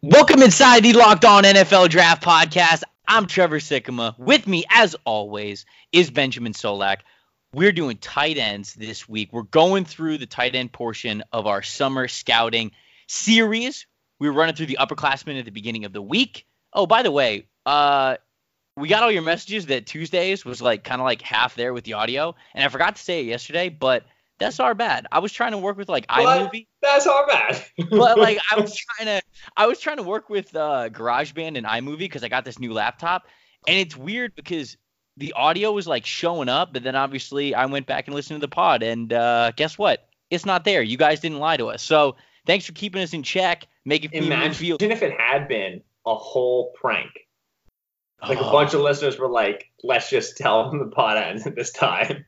Welcome inside the Locked On NFL Draft Podcast. I'm Trevor Sikkema. With me, as always, is Benjamin Solak. We're doing tight ends this week. We're going through the tight end portion of our summer scouting series. We were running through the upperclassmen at the beginning of the week. Oh, by the way, we got all your messages that Tuesdays was kind of half there with the audio, and I forgot to say it yesterday, but that's our bad. I was trying to work with iMovie. That's our bad. But I was trying to work with GarageBand and iMovie because I got this new laptop, and it's weird because the audio was showing up, but then obviously I went back and listened to the pod, and guess what? It's not there. You guys didn't lie to us. So thanks for keeping us in check, making feel. Imagine if it had been a whole prank. A bunch of listeners were like, let's just tell them the pod ends at this time.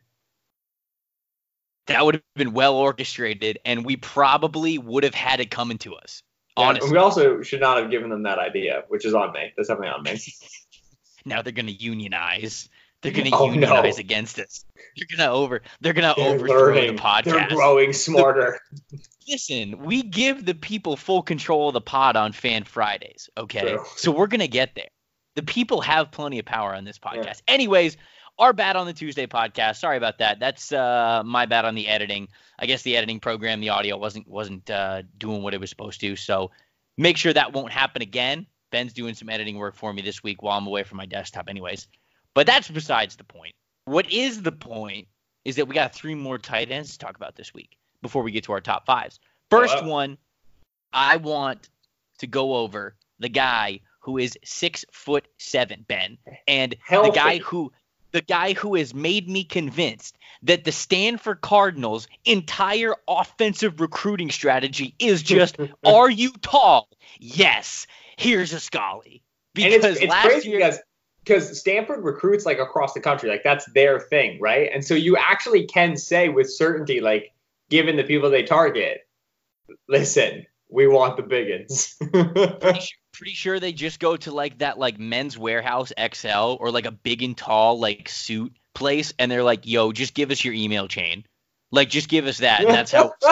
That would have been well orchestrated, and we probably would have had it coming to us. Honestly. We also should not have given them that idea, which is on me. That's definitely on me. Now they're going to unionize. They're going to unionize against us. They're going to overthrow the podcast. They're growing smarter. Listen, we give the people full control of the pod on Fan Fridays, okay? True. So we're going to get there. The people have plenty of power on this podcast. Yeah. Anyways, our bad on the Tuesday podcast. Sorry about that. That's my bad on the editing. I guess the editing program, the audio wasn't doing what it was supposed to. So make sure that won't happen again. Ben's doing some editing work for me this week while I'm away from my desktop anyways. But that's besides the point. What is the point is that we got 3 more tight ends to talk about this week before we get to our top 5s. First one, I want to go over the guy who is 6'7", Ben, and Healthy. the guy who has made me convinced that the Stanford Cardinals' entire offensive recruiting strategy is just, are you tall? Yes. Here's a Scully. Because it's crazy because Stanford recruits across the country. That's their thing, right? And so you actually can say with certainty, given the people they target, listen, we want the biggins. Pretty sure they just go to that Men's Warehouse XL or a big and tall suit place, and they're like, yo, just give us your email chain. Just give us that, and that's how we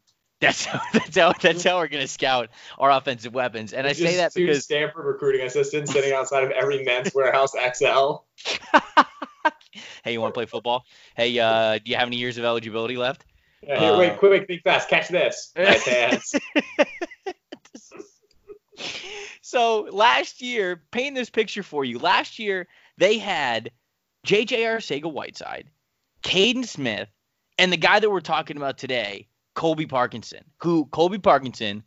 scout. That's how we're gonna scout our offensive weapons. And I say that because Stanford recruiting assistant sitting outside of every Men's Warehouse XL. Hey, you want to play football? Hey, do you have any years of eligibility left? Here, wait, quick, think fast, catch this. Nice hands. So last year, paint this picture for you. Last year, they had J.J. Arcega-Whiteside, Caden Smith, and the guy that we're talking about today, Colby Parkinson, 6'7",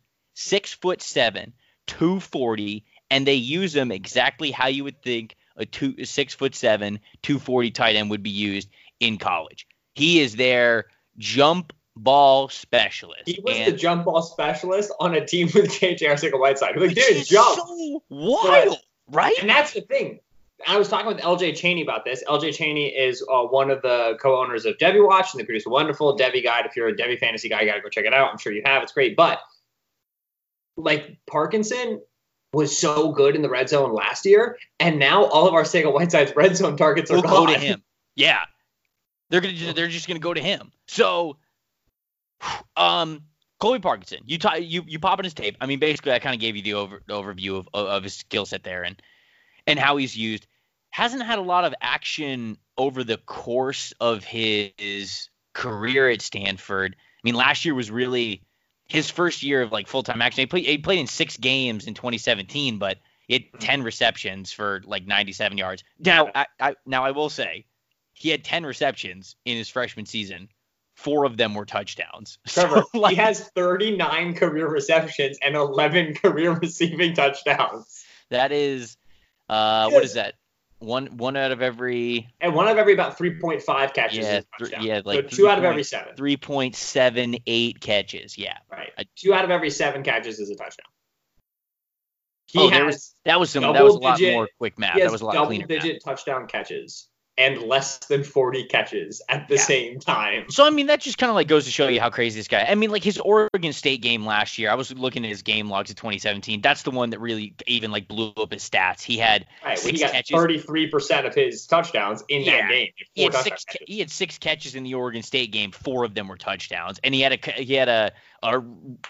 240, and they use him exactly how you would think a 6'7", 240 tight end would be used in college. He is their jump ball specialist. He was the jump ball specialist on a team with J.J. Arcega-Whiteside. He didn't jump. So wild, right? And that's the thing. I was talking with L.J. Cheney about this. L.J. Cheney is one of the co-owners of Devy Watch, and they produce a wonderful Devy guide. If you're a Devy fantasy guy, you got to go check it out. I'm sure you have. It's great. But, Parkinson was so good in the red zone last year, and now all of Arcega-Whiteside's red zone targets are gone. Go to him. Yeah. They're just going to go to him. So, Colby Parkinson, you pop in his tape. I mean, basically, I kind of gave you the overview of his skill set there and how he's used. Hasn't had a lot of action over the course of his career at Stanford. I mean, last year was really his first year of full-time action. He played in 6 games in 2017, but he had 10 receptions for 97 yards. Now, I will say he had 10 receptions in his freshman season. 4 of them were touchdowns. Trevor, he has 39 career receptions and 11 career receiving touchdowns. That is, what is that? One out of every... And 1 out of every about 3.5 catches is a touchdown. So 2 out of every 7. 3.78 catches, yeah. Right. 2 out of every 7 catches is a touchdown. That was a lot more quick math. That was a lot cleaner. Double-digit touchdown catches and less than 40 catches at the same time. So, I mean, that just kind of goes to show you how crazy this guy. I mean, his Oregon State game last year, I was looking at his game logs of 2017. That's the one that really even blew up his stats. He had 6 catches. 33% of his touchdowns in that game. He had 6 catches in the Oregon State game. 4 of them were touchdowns, and he had a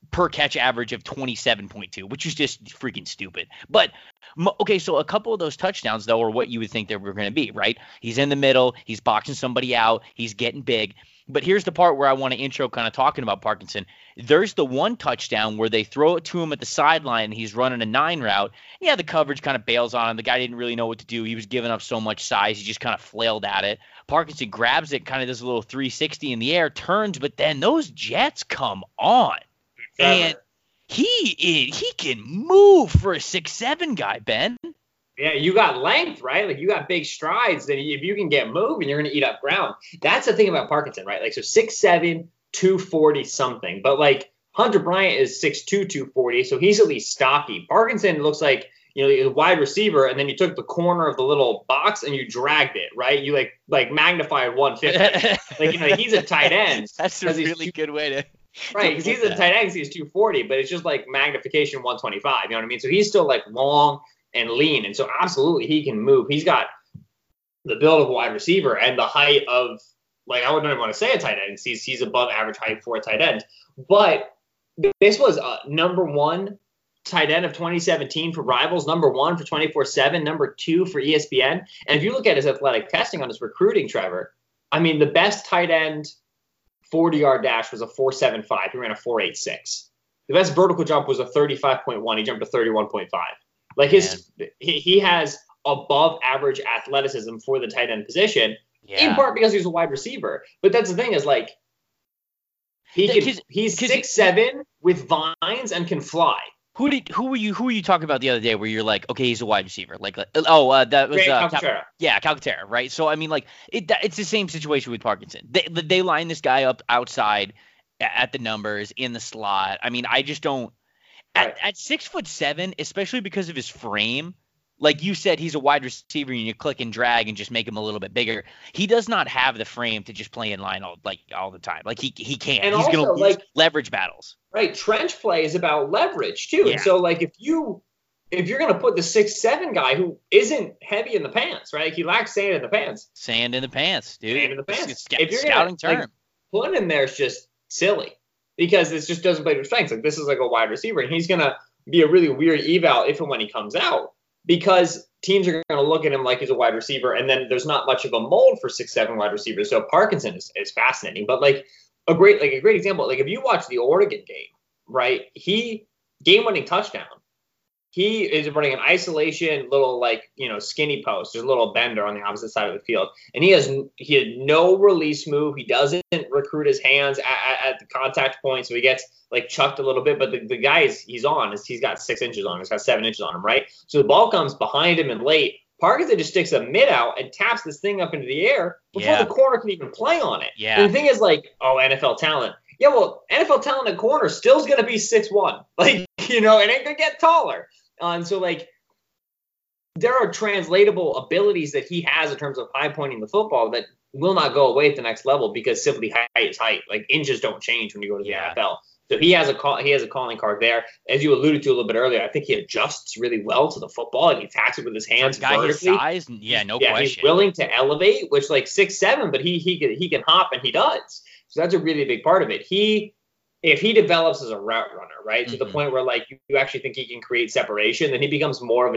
per catch average of 27.2, which is just freaking stupid. But okay, so a couple of those touchdowns though are what you would think they were going to be, right? He's in the middle, he's boxing somebody out, he's getting big. But here's the part where I want to intro kind of talking about Parkinson. There's the one touchdown where they throw it to him at the sideline and he's running a 9 route. Yeah, the coverage kind of bails on him. The guy didn't really know what to do. He was giving up so much size. He just kind of flailed at it. Parkinson grabs it, kind of does a little 360 in the air, turns, but then those jets come on. And he can move for a 6'7" guy, Ben. Yeah, you got length, right? Like you got big strides. That if you can get moving, you're going to eat up ground. That's the thing about Parkinson, right? Like so 6'7", 240 something. But like Hunter Bryant is 6'2", 240, so he's at least stocky. Parkinson looks like, a wide receiver, and then you took the corner of the little box and you dragged it, right? You like magnified 150. He's a tight end. That's a really good way to. Right, because he's a tight end, he's 240, but it's just like magnification 125. You know what I mean? So he's still like long and lean, and so absolutely he can move. He's got the build of a wide receiver and the height of, like, I wouldn't even want to say a tight end. He's above average height for a tight end. But this was number 1 tight end of 2017 for Rivals, number 1 for 24/7, number 2 for ESPN. And if you look at his athletic testing on his recruiting, Trevor, I mean, the best tight end 40-yard dash was a 4.75. He ran a 4.86. The best vertical jump was a 35.1. He jumped to 31.5. Like he has above average athleticism for the tight end position, in part because he's a wide receiver. But that's the thing is like he's 6'7" with vines and can fly. Who were you talking about the other day where you're like, okay, he's a wide receiver? That was Calcaterra. Calcaterra, right? So I mean, like it's the same situation with Parkinson. They line this guy up outside at the numbers in the slot. I mean, I just don't at 6'7", especially because of his frame. Like you said, he's a wide receiver, and you click and drag and just make him a little bit bigger. He does not have the frame to just play in line all the time. Like he can't. And he's going to lose leverage battles. Right, trench play is about leverage too. Yeah. And so like if you're going to put the 6'7" guy who isn't heavy in the pants, right? He lacks sand in the pants. Sand in the pants, dude. Sand in the pants. If you're scouting term. Like, put him in there is just silly because this just doesn't play to strengths. Like this is like a wide receiver, and he's going to be a really weird eval if and when he comes out. Because teams are going to look at him like he's a wide receiver, and then there's not much of a mold for 6'7" wide receivers. So Parkinson is fascinating. But like a great example, like if you watch the Oregon game, right? Game-winning touchdown. He is running an isolation little skinny post. There's a little bender on the opposite side of the field, and he had no release move. He doesn't recruit his hands at the contact point, so he gets like chucked a little bit. But the guy he's got 6 inches on him. He's got 7 inches on him, right? So the ball comes behind him and late. Parkinson just sticks a mid out and taps this thing up into the air before the corner can even play on it. Yeah. And the thing is NFL talent. Yeah, well, NFL talent at corner still is going to be 6'1". It ain't going to get taller. And so, there are translatable abilities that he has in terms of high pointing the football that will not go away at the next level because simply height is height. Like, inches don't change when you go to the NFL. So he has a calling card there. As you alluded to a little bit earlier, I think he adjusts really well to the football and he attacks it with his hands vertically. His size, no question. He's willing to elevate, which 6'7", but he can hop and he does. So that's a really big part of it. If he develops as a route runner, right, to the point where you actually think he can create separation, then he becomes more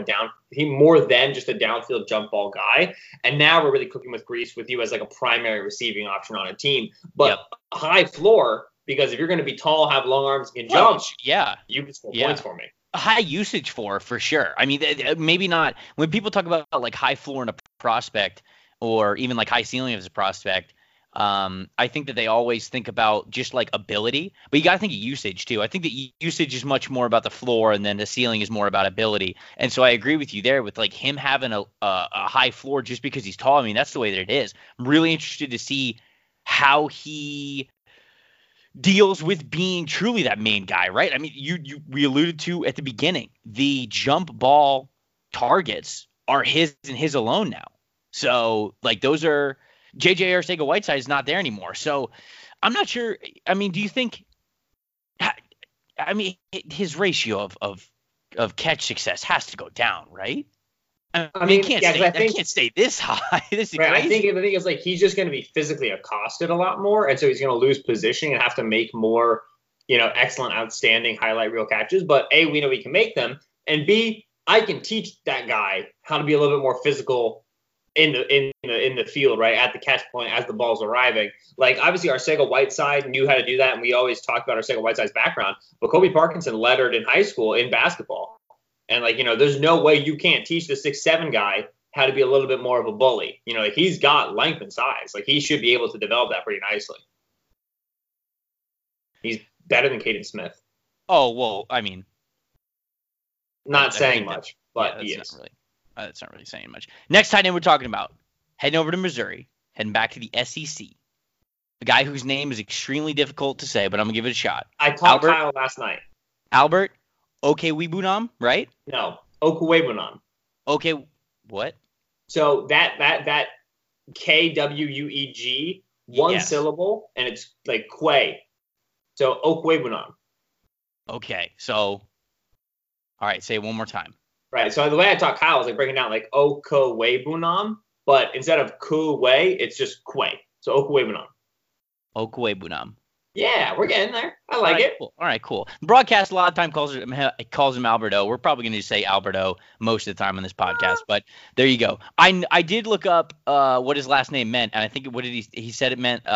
than just a downfield jump ball guy. And now we're really cooking with grease with you as like a primary receiving option on a team, but high floor, because if you're going to be tall, have long arms, and can jump, you can score points for me. High usage for sure. I mean, maybe not when people talk about like high floor in a prospect or even like high ceiling as a prospect. I think that they always think about just like ability, but you got to think of usage too. I think that usage is much more about the floor, and then the ceiling is more about ability. And so I agree with you there with like him having a high floor just because he's tall. I mean, that's the way that it is. I'm really interested to see how he deals with being truly that main guy, right? I mean, we alluded to at the beginning, the jump ball targets are his and his alone now. So like those are J.J. Arcega-Whiteside is not there anymore. So I'm not sure. I mean, do you think? I mean, his ratio of catch success has to go down, right? I mean, can't stay this high. This is right, crazy. I think it's like he's just going to be physically accosted a lot more, and so he's going to lose positioning and have to make more excellent, outstanding highlight reel catches. But A, we know he can make them, and B, I can teach that guy how to be a little bit more physical in the field, right, at the catch point as the ball's arriving. Like, obviously, Arcega-Whiteside knew how to do that, and we always talk about Arcega-Whiteside's background. But Kobe Parkinson lettered in high school in basketball. And, there's no way you can't teach the 6'7" guy how to be a little bit more of a bully. He's got length and size. He should be able to develop that pretty nicely. He's better than Caden Smith. Oh, well, I mean. Not saying much, but he is. That's not really saying much. Next tight end we're talking about, heading over to Missouri, heading back to the SEC. A guy whose name is extremely difficult to say, but I'm going to give it a shot. I taught Kyle last night. Albert Okwuegbunam, right? No, Okwuegbunam. Okay, what? So that Kwueg, one syllable, and it's like Quay. So Okwuegbunam. Okay, so, all right, say it one more time. Right, so the way I taught Kyle was breaking down Okwuegbunam, but instead of Kuwei, it's just Quay. So Okwuegbunam. Okwuegbunam. Yeah, we're getting there. I like it. Cool. All right, cool. The broadcast a lot of time calls him Alberto. We're probably going to say Alberto most of the time on this podcast, but there you go. I did look up what his last name meant, and I think he said it meant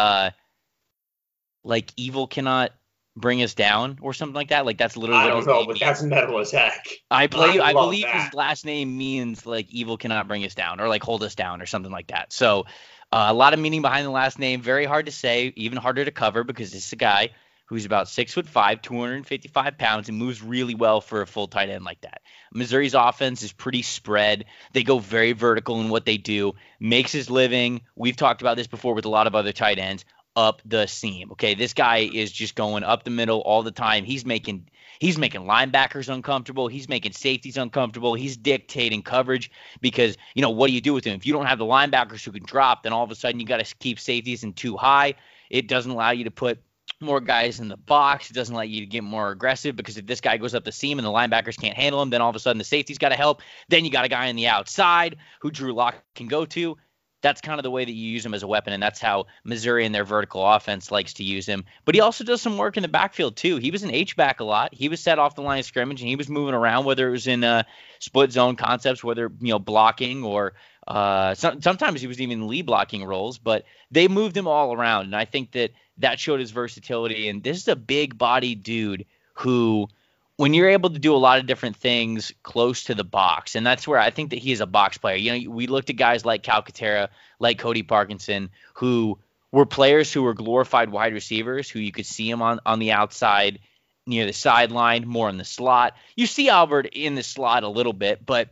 evil cannot bring us down or something like that. That's literally I don't know, but that's metal as heck. I believe his last name means evil cannot bring us down or hold us down or something like that. So a lot of meaning behind the last name. Very hard to say, even harder to cover because this is a guy who's about 6'5", 255 pounds, and moves really well for a full tight end like that. Missouri's offense is pretty spread. They go very vertical in what they do. Makes his living. We've talked about this before with a lot of other tight ends. Up the seam. Okay, this guy is just going up the middle all the time. He's making linebackers uncomfortable. He's making safeties uncomfortable. He's dictating coverage because, what do you do with him? If you don't have the linebackers who can drop, then all of a sudden you got to keep safeties in too high. It doesn't allow you to put more guys in the box. It doesn't allow you to get more aggressive because if this guy goes up the seam and the linebackers can't handle him, then all of a sudden the safety's got to help. Then you got a guy on the outside who Drew Lock can go to. That's kind of the way that you use him as a weapon, and that's how Missouri and their vertical offense likes to use him. But he also does some work in the backfield, too. He was an H-back a lot. He was set off the line of scrimmage, and he was moving around, whether it was in split zone concepts, whether, blocking or sometimes he was even in lead blocking roles. But they moved him all around, and I think that showed his versatility. And this is a big-bodied dude who – when you're able to do a lot of different things close to the box, and that's where I think that he is a box player. We looked at guys like Calcaterra, like Cody Parkinson, who were players who were glorified wide receivers, who you could see him on the outside near the sideline, more in the slot. You see Albert in the slot a little bit, but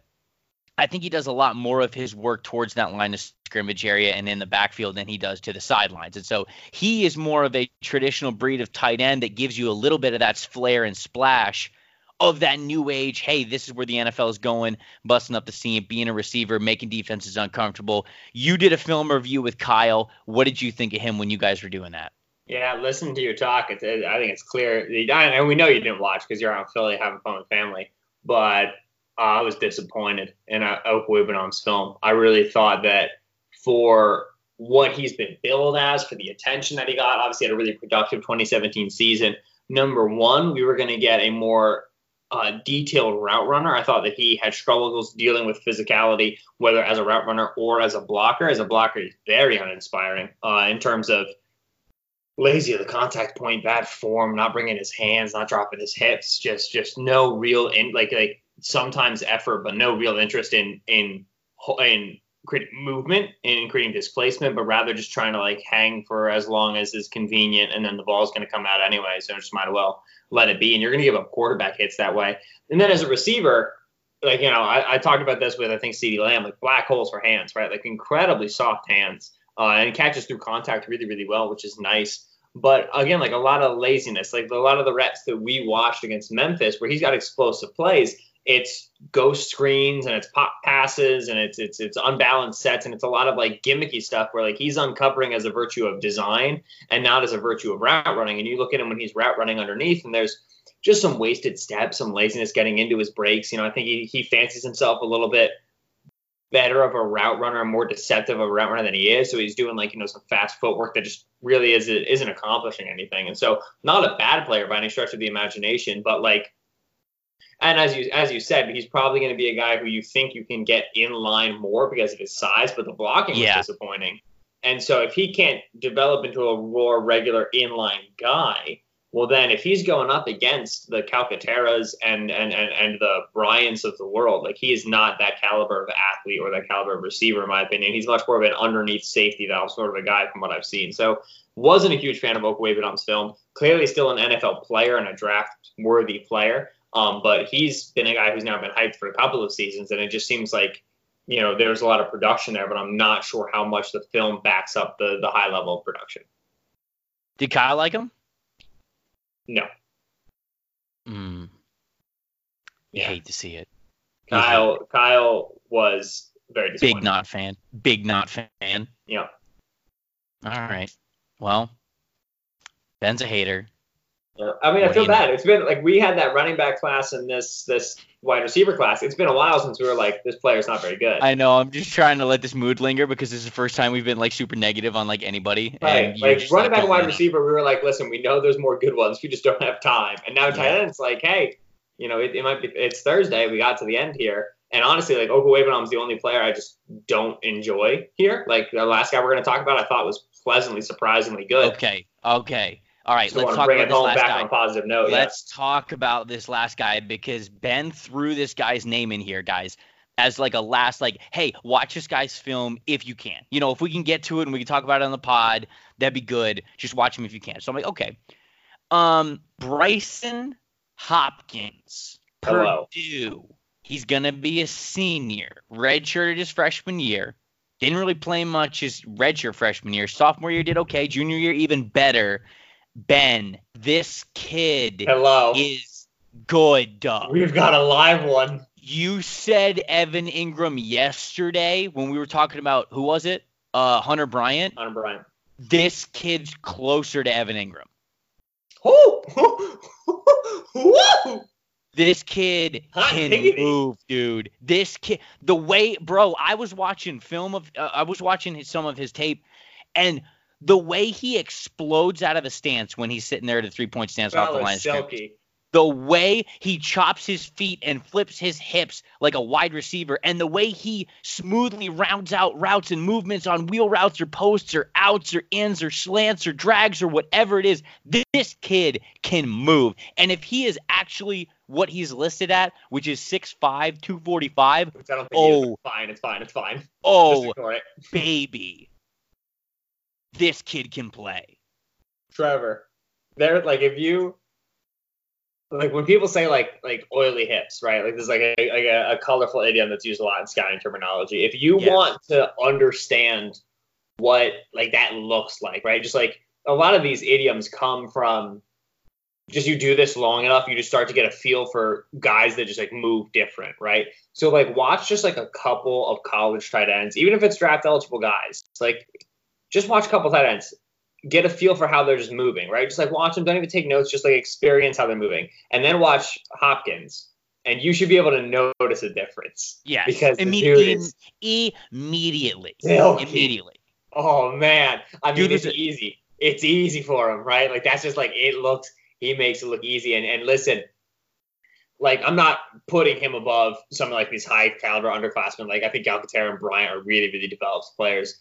I think he does a lot more of his work towards that line of scrimmage area and in the backfield than he does to the sidelines. And so he is more of a traditional breed of tight end that gives you a little bit of that flair and splash of that new age. Hey, this is where the NFL is going, busting up the seam, being a receiver, making defenses uncomfortable. You did a film review with Kyle. What did you think of him when you guys were doing that? Yeah, listen to your talk. I think it's clear. And we know you didn't watch because you're out in Philly having fun with family. But I was disappointed in Okwuegbunam's film. I really thought that for what he's been billed as, for the attention that he got, obviously had a really productive 2017 season. Number one, we were going to get a more detailed route runner. I thought that he had struggles dealing with physicality, whether as a route runner or as a blocker. As a blocker, he's very uninspiring in terms of lazy at the contact point, bad form, not bringing his hands, not dropping his hips, just no real like sometimes effort, but no real interest in creating movement and creating displacement, but rather just trying to hang for as long as is convenient, and then the ball's going to come out anyway, so just might as well let it be. And you're going to give up quarterback hits that way. And then as a receiver, I talked about this with I think CeeDee Lamb, black holes for hands, right? Incredibly soft hands, and catches through contact really, really well, which is nice. But again, a lot of laziness, a lot of the reps that we watched against Memphis, where he's got explosive plays, it's ghost screens and it's pop passes and it's unbalanced sets, and it's a lot of gimmicky stuff where he's uncovering as a virtue of design and not as a virtue of route running. And you look at him when he's route running underneath, and there's just some wasted steps, some laziness getting into his breaks. I think he fancies himself a little bit better of a route runner, more deceptive of a route runner than he is. So he's doing like, some fast footwork that just really isn't accomplishing anything. And so not a bad player by any stretch of the imagination, but like, and as you said, he's probably going to be a guy who you think you can get in line more because of his size, but the blocking was disappointing. And so if he can't develop into a raw, regular inline guy, well, then if he's going up against the Calcaterras and the Bryants of the world, like he is not that caliber of athlete or that caliber of receiver, in my opinion. He's much more of an underneath safety valve sort of a guy from what I've seen. So wasn't a huge fan of Okuegbunam's film. Clearly still an NFL player and a draft-worthy player. But he's been a guy who's now been hyped for a couple of seasons, and it just seems like, there's a lot of production there, but I'm not sure how much the film backs up the high level of production. Did Kyle like him? No. I hate to see it. Kyle was very disappointed. Big not fan. Yeah. All right. Well, Ben's a hater. Yeah. I mean, I feel bad. It's been like we had that running back class and this wide receiver class. It's been a while since we were like, this player's not very good. I know. I'm just trying to let this mood linger because this is the first time we've been like super negative on like anybody. Right. Like running back and wide receiver, we were like, listen, we know there's more good ones. We just don't have time. And now tight ends, like, hey, it might be. It's Thursday. We got to the end here. And honestly, like Okuegbunam's the only player I just don't enjoy here. Like the last guy we're going to talk about, I thought was pleasantly, surprisingly good. Okay. All right, so let's talk about this last guy. On a positive note. Let's talk about this last guy because Ben threw this guy's name in here, guys, as like a last, like, hey, watch this guy's film if you can. If we can get to it and we can talk about it on the pod, that'd be good. Just watch him if you can. So I'm like, okay. Brycen Hopkins, Hello. Purdue. He's gonna be a senior, redshirted his freshman year. Didn't really play much his redshirt freshman year. Sophomore year did okay. Junior year even better. Ben, this kid is good, dog. We've got a live one. You said Evan Ingram yesterday when we were talking about, who was it? Hunter Bryant. Hunter Bryant. This kid's closer to Evan Ingram. Whoa! This kid can move, dude. This kid, the way, bro, I was watching some of his tape, and the way he explodes out of the stance when he's sitting there at a 3-point stance off the line of scrimmage. The way he chops his feet and flips his hips like a wide receiver, and the way he smoothly rounds out routes and movements on wheel routes or posts or outs or ins or slants or drags or whatever it is, this kid can move. And if he is actually what he's listed at, which is 6'5", 245, which I don't think it's fine. Oh, baby. This kid can play. Trevor, if you like when people say like oily hips, right? Like there's like a colorful idiom that's used a lot in scouting terminology. If you want to understand what like that looks like, right? Just like a lot of these idioms come from just you do this long enough, you just start to get a feel for guys that just like move different, right? So like watch just like a couple of college tight ends, even if it's draft eligible guys. It's like just watch a couple tight ends, get a feel for how they're just moving, right? Just like watch them, don't even take notes, just like experience how they're moving. And then watch Hopkins, and you should be able to notice a difference. Yes, because immediately. Immediately. Oh, man. I mean, it's easy. It's easy for him, right? Like, that's just like, he makes it look easy. And listen, like, I'm not putting him above some of like these high caliber underclassmen. Like, I think Calcaterra and Bryant are really, really developed players.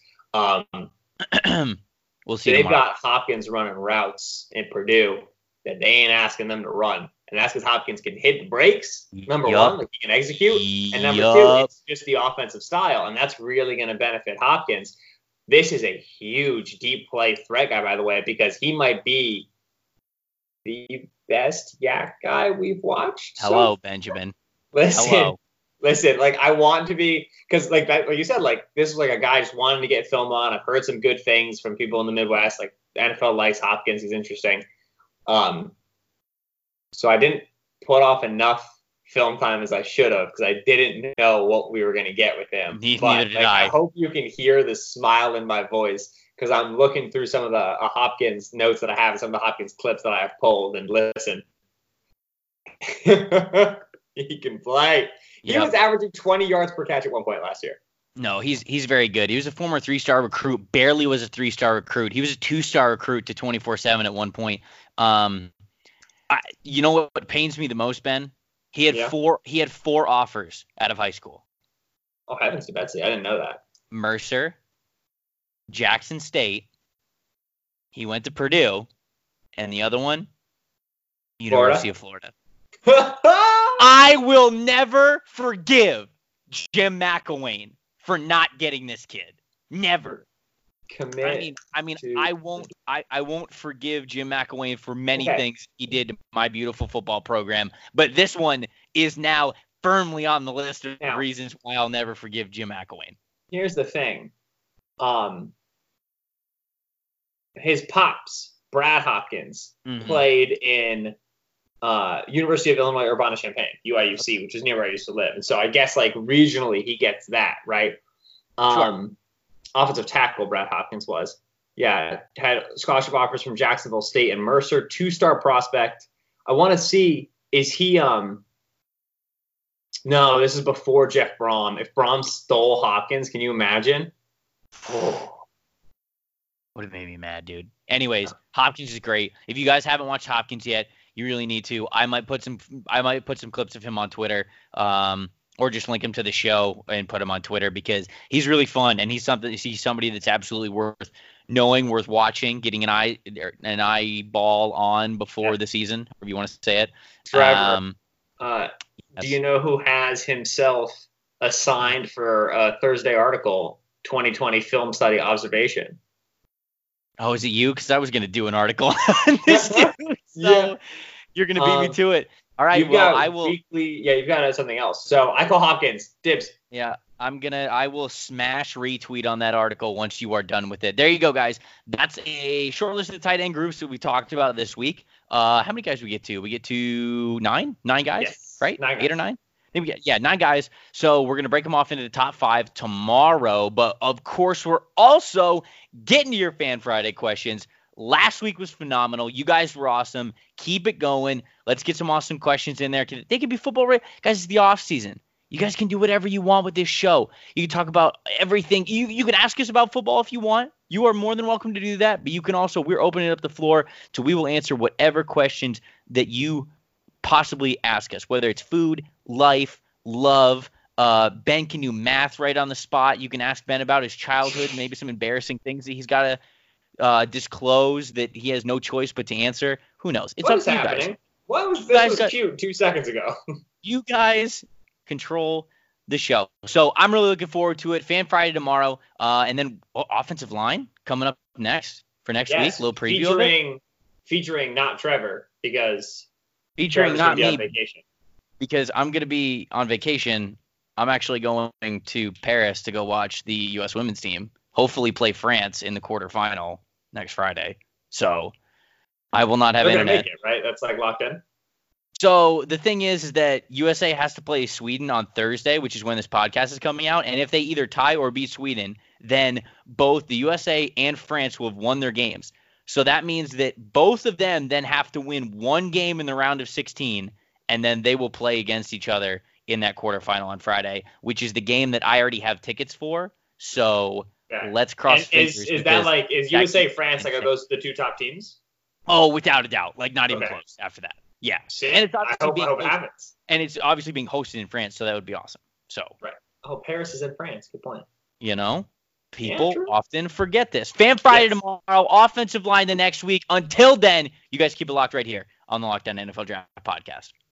We'll see. They've got Hopkins running routes in Purdue that they ain't asking them to run. And that's because Hopkins can hit the brakes, number one, like he can execute. And number two, it's just the offensive style. And that's really going to benefit Hopkins. This is a huge deep play threat guy, by the way, because he might be the best yak guy we've watched. Hello, Benjamin. Listen, like I want to be, because like you said, like this is like a guy just wanting to get film on. I've heard some good things from people in the Midwest. Like the NFL likes Hopkins. He's interesting. So I didn't put off enough film time as I should have because I didn't know what we were going to get with him. Neither did I. I hope you can hear the smile in my voice because I'm looking through some of the Hopkins notes that I have, some of the Hopkins clips that I have pulled, and listen. He can play. He was averaging 20 yards per catch at one point last year. No, he's very good. He was a former 3-star recruit. Barely was a 3-star recruit. He was a 2-star recruit to 24/7 at one point. You know what pains me the most, Ben? He had four offers out of high school. Oh, heavens to Betsy! I didn't know that. Mercer, Jackson State. He went to Purdue, and the other one, University of Florida. I will never forgive Jim McElwain for not getting this kid. Never. Commit. I mean, I won't forgive Jim McElwain for many things he did to my beautiful football program, but this one is now firmly on the list of reasons why I'll never forgive Jim McElwain. Here's the thing. His pops, Brad Hopkins, played in University of Illinois Urbana-Champaign, UIUC, which is near where I used to live. And so I guess like regionally he gets that, right? Sure. Offensive tackle Brad Hopkins was. Yeah, had scholarship offers from Jacksonville State and Mercer, 2-star prospect. I want to see, is he no, this is before Jeff Brom. If Brom stole Hopkins, can you imagine? Oh. Would have made me mad, dude. Anyways, Hopkins is great. If you guys haven't watched Hopkins yet, you really need to. I might put some clips of him on Twitter, or just link him to the show and put him on Twitter because he's really fun and he's somebody that's absolutely worth knowing, worth watching, getting an eyeball on before the season, if you want to say it. Trevor, do you know who has himself assigned for a Thursday article, 2020 film study observation? Oh, is it you? Because I was going to do an article on this too. So you're going to beat me to it. All right. I will. You've got something else. So I call Hopkins. Dibs. Yeah, I will smash retweet on that article once you are done with it. There you go, guys. That's a short list of the tight end groups that we talked about this week. How many guys we get to? We get to 9 guys, yes. Right? 9 guys. 8 or 9? Maybe, 9 guys. So we're going to break them off into the top 5 tomorrow. But, of course, we're also getting to your Fan Friday questions. Last week was phenomenal. You guys were awesome. Keep it going. Let's get some awesome questions in there. They could be football. Guys, it's the off season. You guys can do whatever you want with this show. You can talk about everything. You can ask us about football if you want. You are more than welcome to do that. But you can also, we're opening up the floor, so we will answer whatever questions that you possibly ask us, whether it's food, life, love. Ben can do math right on the spot. You can ask Ben about his childhood, maybe some embarrassing things that he's got to disclose that he has no choice but to answer. Who knows? It's up to you guys. What was this? Was cute 2 seconds ago. You guys control the show. So I'm really looking forward to it. Fan Friday tomorrow, and then offensive line coming up next for next week. A little preview featuring not Trevor because featuring not me because I'm going to be on vacation. I'm actually going to Paris to go watch the U.S. women's team hopefully play France in the quarterfinal next Friday. So I will not have internet. Make it, right? That's like locked in. So the thing is that USA has to play Sweden on Thursday, which is when this podcast is coming out. And if they either tie or beat Sweden, then both the USA and France will have won their games. So that means that both of them then have to win one game in the round of 16, and then they will play against each other in that quarterfinal on Friday, which is the game that I already have tickets for. So let's cross fingers. Is that like, is USA France like, are those the 2 top teams? Oh, without a doubt. Like, not even close after that. Yeah. And it's obviously I hope it happens. And it's obviously being hosted in France, so that would be awesome. So right. Oh, Paris is in France. Good point. You know, people often forget this. Fan Friday tomorrow, offensive line the next week. Until then, you guys keep it locked right here on the Locked On NFL Draft Podcast.